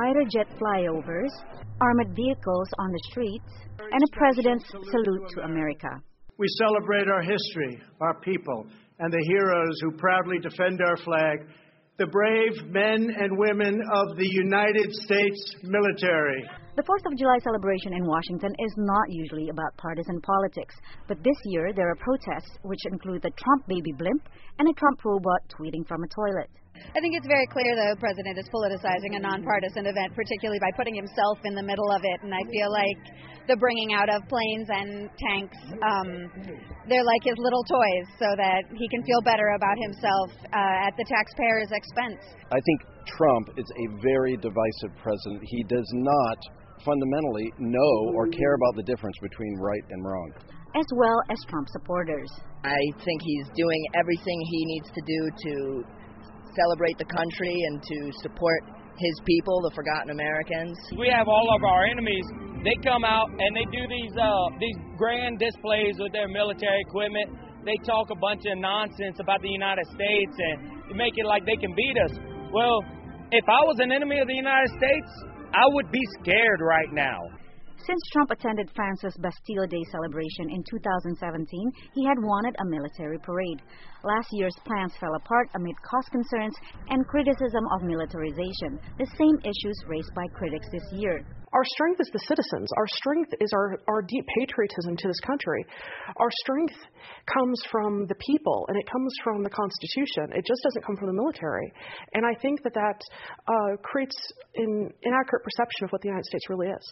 fighter jet flyovers, armored vehicles on the streets, and a president's salute to America. We celebrate our history, our people, and the heroes who proudly defend our flag, the brave men and women of the United States military. The 4th of July celebration in Washington is not usually about partisan politics, but this year there are protests which include the Trump baby blimp and a Trump robot tweeting from a toilet. I think it's very clear the president is politicizing a nonpartisan event, particularly by putting himself in the middle of it, and I feel like the bringing out of planes and tanks, they're like his little toys so that he can feel better about himself at the taxpayer's expense. I think Trump is a very divisive president. He does not fundamentally know or care about the difference between right and wrong. As well as Trump supporters. I think he's doing everything he needs to do to celebrate the country and to support his people, the forgotten Americans. We have all of our enemies. They come out and they do these grand displays with their military equipment. They talk a bunch of nonsense about the United States and make it like they can beat us. Well, if I was an enemy of the United States, I would be scared right now. Since Trump attended France's Bastille Day celebration in 2017, he had wanted a military parade. Last year's plans fell apart amid cost concerns and criticism of militarization, the same issues raised by critics this year. Our strength is the citizens. Our strength is our deep patriotism to this country. Our strength comes from the people, and it comes from the Constitution. It just doesn't come from the military. And I think that creates an inaccurate perception of what the United States really is.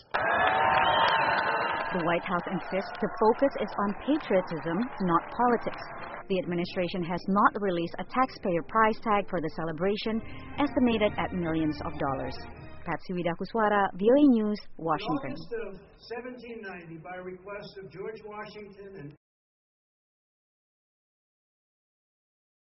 The White House insists the focus is on patriotism, not politics. The administration has not released a taxpayer price tag for the celebration, estimated at millions of dollars. Patsy Widakuswara, VOA News, Washington. In August of 1790, by request of George Washington and